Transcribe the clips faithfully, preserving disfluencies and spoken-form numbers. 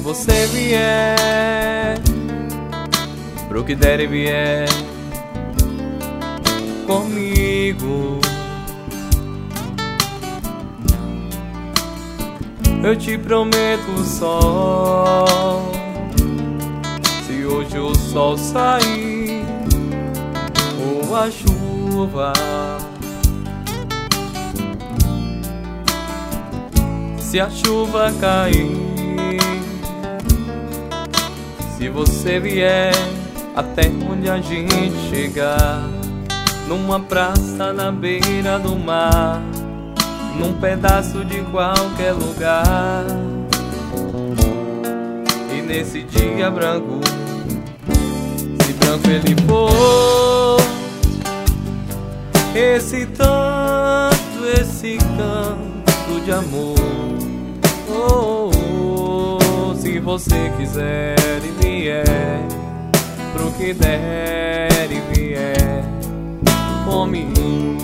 você vier, pro que der e vier comigo, eu te prometo o sol. Se hoje o sol sair ou a chuva, se a chuva cair, se você vier até onde a gente chegar, numa praça na beira do mar, num pedaço de qualquer lugar, e nesse dia branco, se branco ele for, esse tanto, esse canto de amor, oh, oh, oh, se você quiser e vier, pro que der e vier comigo.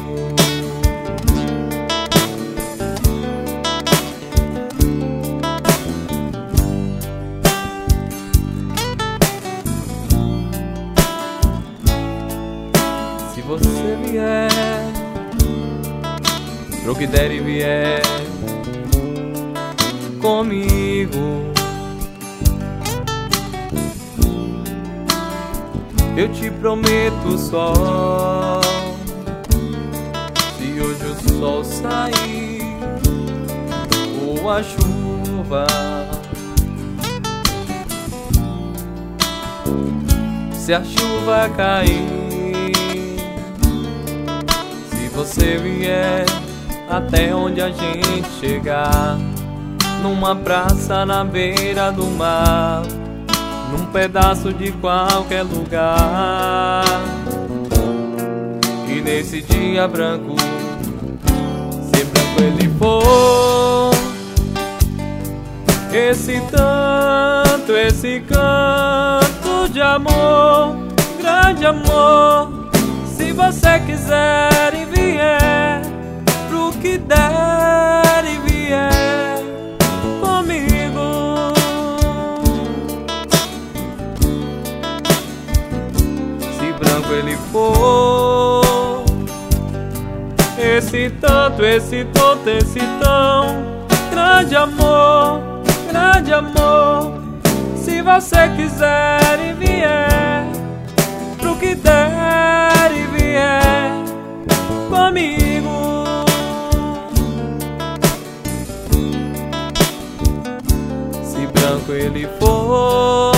Se você vier, pro que der e vier comigo, eu te prometo o sol. Se hoje o sol sair ou a chuva, se a chuva cair, se você vier até onde a gente chegar, numa praça na beira do mar, num pedaço de qualquer lugar, e nesse dia branco, se branco ele for, esse tanto, esse canto de amor, grande amor, se você quiser e vier, pro que der e vier comigo, se branco ele for, esse tanto, esse tanto, esse tão grande amor, grande amor, se você quiser e vier, pro que der e vier comigo, se branco ele for,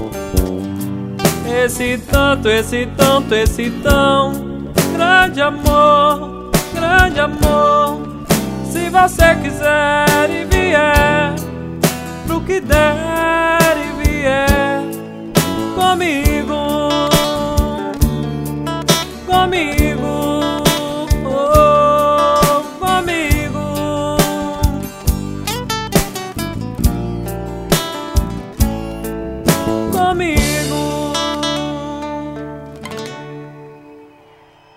esse tanto, esse tanto, esse tão grande amor, grande amor, se você quiser e vier, pro que der e vier comigo, comigo.